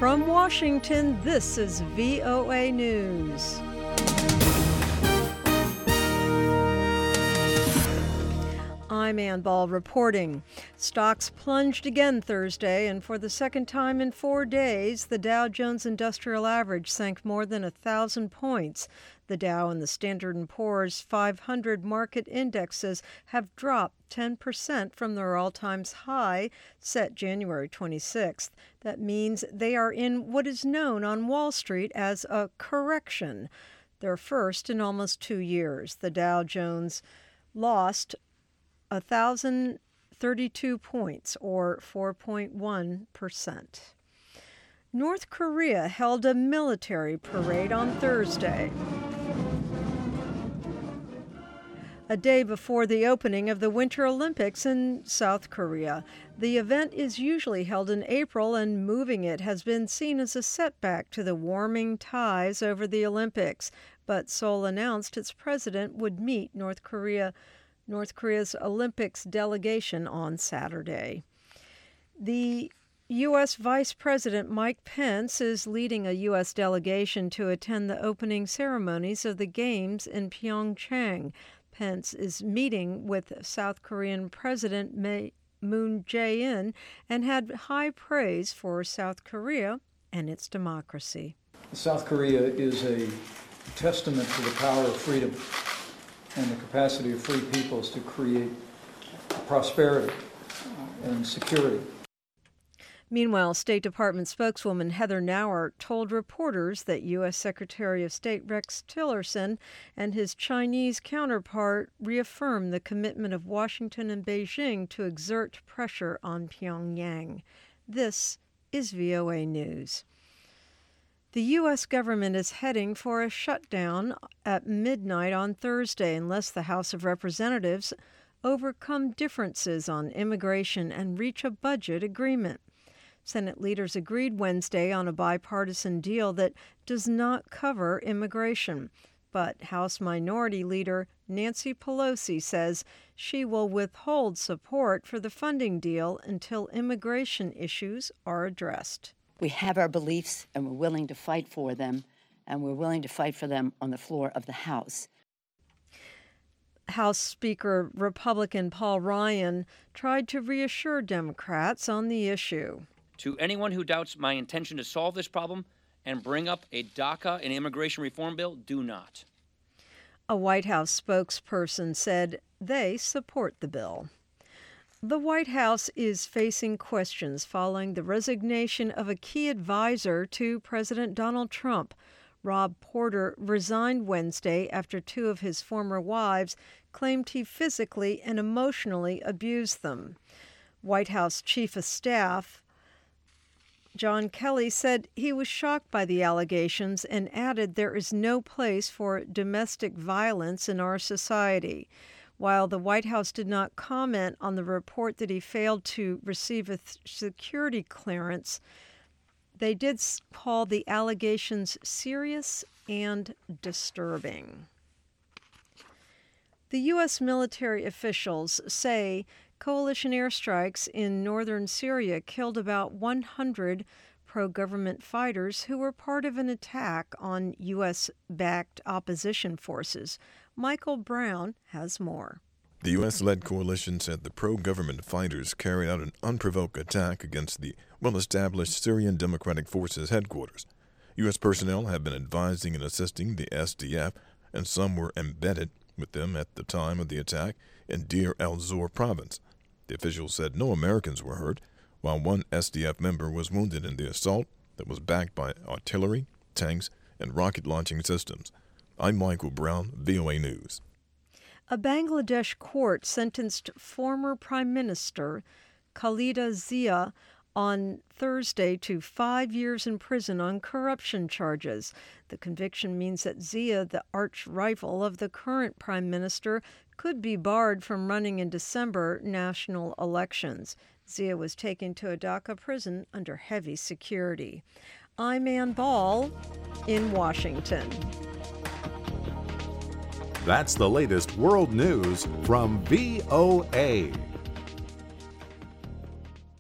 From Washington, this is VOA News. I'm Ann Ball reporting. Stocks plunged again Thursday, and for the second time in 4 days, the Dow Jones Industrial Average sank more than 1,000 points. The Dow and the Standard & Poor's 500 market indexes have dropped 10% from their all-time high set January 26th. That means they are in what is known on Wall Street as a correction, their first in almost 2 years. The Dow Jones lost 1,032 points, or 4.1%. North Korea held a military parade on Thursday, a day before the opening of the Winter Olympics in South Korea. The event is usually held in April, and moving it has been seen as a setback to the warming ties over the Olympics. But Seoul announced its president would meet North Korea's Olympics delegation on Saturday. The U.S. Vice President Mike Pence is leading a U.S. delegation to attend the opening ceremonies of the Games in Pyeongchang. Pence is meeting with South Korean President Moon Jae-in and had high praise for South Korea and its democracy. South Korea is a testament to the power of freedom and the capacity of free peoples to create prosperity and security. Meanwhile, State Department spokeswoman Heather Nauert told reporters that U.S. Secretary of State Rex Tillerson and his Chinese counterpart reaffirmed the commitment of Washington and Beijing to exert pressure on Pyongyang. This is VOA News. The U.S. government is heading for a shutdown at midnight on Thursday unless the House of Representatives overcome differences on immigration and reach a budget agreement. Senate leaders agreed Wednesday on a bipartisan deal that does not cover immigration. But House Minority Leader Nancy Pelosi says she will withhold support for the funding deal until immigration issues are addressed. We have our beliefs, and we're willing to fight for them, and we're willing to fight for them on the floor of the House. House Speaker Republican Paul Ryan tried to reassure Democrats on the issue. To anyone who doubts my intention to solve this problem and bring up a DACA and immigration reform bill, do not. A White House spokesperson said they support the bill. The White House is facing questions following the resignation of a key advisor to President Donald Trump. Rob Porter resigned Wednesday after two of his former wives claimed he physically and emotionally abused them. White House Chief of Staff John Kelly said he was shocked by the allegations and added there is no place for domestic violence in our society. While the White House did not comment on the report that he failed to receive a security clearance, they did call the allegations serious and disturbing. The U.S. military officials say coalition airstrikes in northern Syria killed about 100 pro-government fighters who were part of an attack on U.S.-backed opposition forces. Michael Brown has more. The U.S.-led coalition said the pro-government fighters carried out an unprovoked attack against the well-established Syrian Democratic Forces headquarters. U.S. personnel have been advising and assisting the SDF, and some were embedded with them at the time of the attack in Deir el-Zor province. The officials said no Americans were hurt, while one SDF member was wounded in the assault that was backed by artillery, tanks, and rocket launching systems. I'm Michael Brown, VOA News. A Bangladesh court sentenced former Prime Minister Khalida Zia on Thursday to 5 years in prison on corruption charges. The conviction means that Zia, the arch rival of the current prime minister, could be barred from running in December national elections. Zia was taken to a Dhaka prison under heavy security. I'm Ann Ball in Washington. That's the latest world news from VOA.